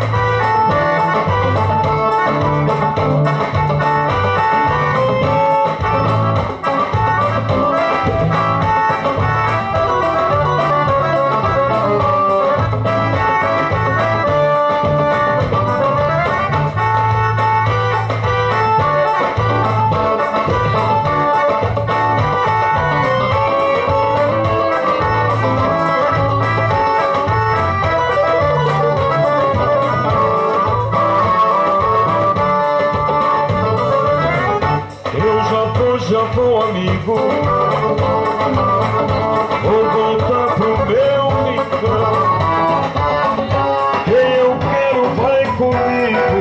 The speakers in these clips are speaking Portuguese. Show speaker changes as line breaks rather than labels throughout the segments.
Já vou, amigo, vou voltar pro meu rincão. Quem eu quero vai comigo,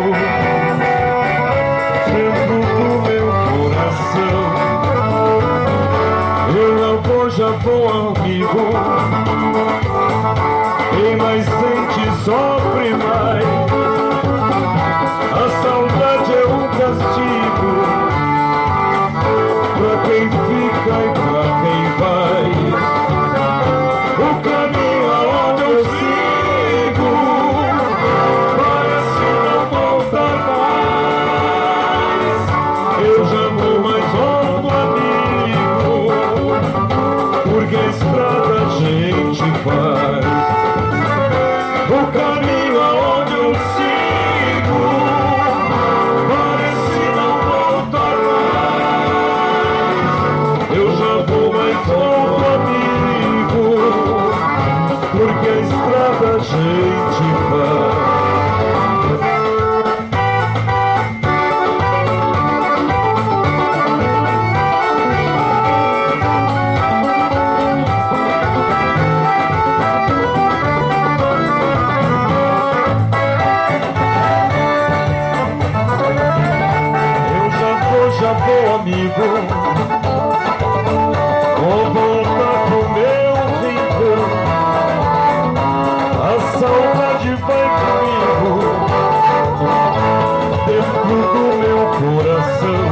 dentro do meu coração. Eu não vou, já vou, amigo. Quem mais sente sofre mais. A saudade é um castigo pra quem fica e pra quem vai. O caminho aonde eu sigo parece não voltar mais. Eu já vou, mas volto, amigo, porque a estrada a gente faz. O caminho aonde eu sigo parece não voltar mais. Eu já vou, mas volto, amigo, porque a estrada a gente faz. Já vou, amigo, vou voltar pro meu rincão. A saudade vai comigo, dentro do meu coração.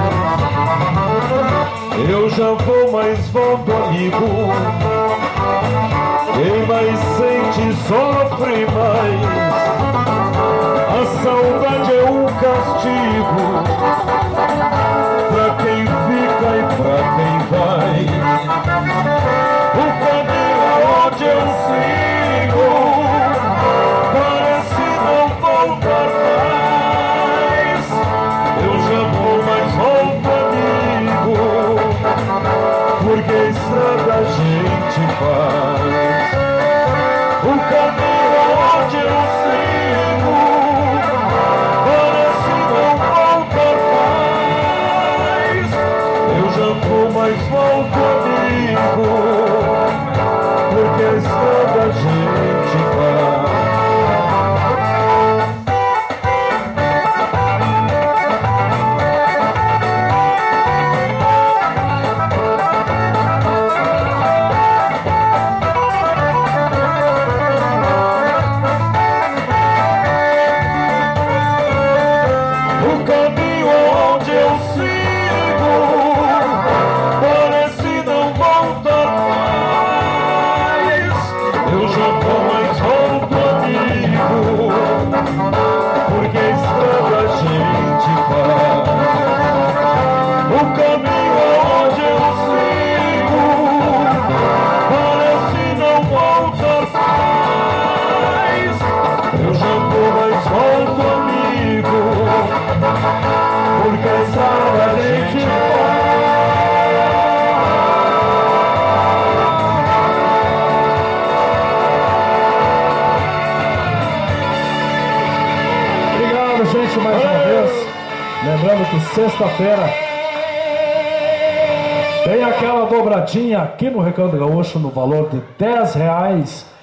Eu já vou, mas volto, amigo. Quem mais sente sofre mais. A saudade é um castigo pra quem fica e pra quem vai. O caminho aonde eu sigo parece não voltar mais. Eu já vou, mas volto, amigo, porque a estrada a gente faz. O caminho aonde eu sigo parece não voltar mais. Eu já vou, mas volto, amigo, porque a estrada a gente faz. O caminho onde eu sigo parece não voltar mais. Eu já vou, mas volto, amigo, porque a estrada a gente faz. O caminho onde eu sigo parece não voltar mais. Eu já vou, mas volto, amigo, porque a estrada a gente faz.
Obrigado, gente, mais uma vez. Lembrando que sexta-feira tem aquela dobradinha aqui no Recanto Gaúcho no valor de R$10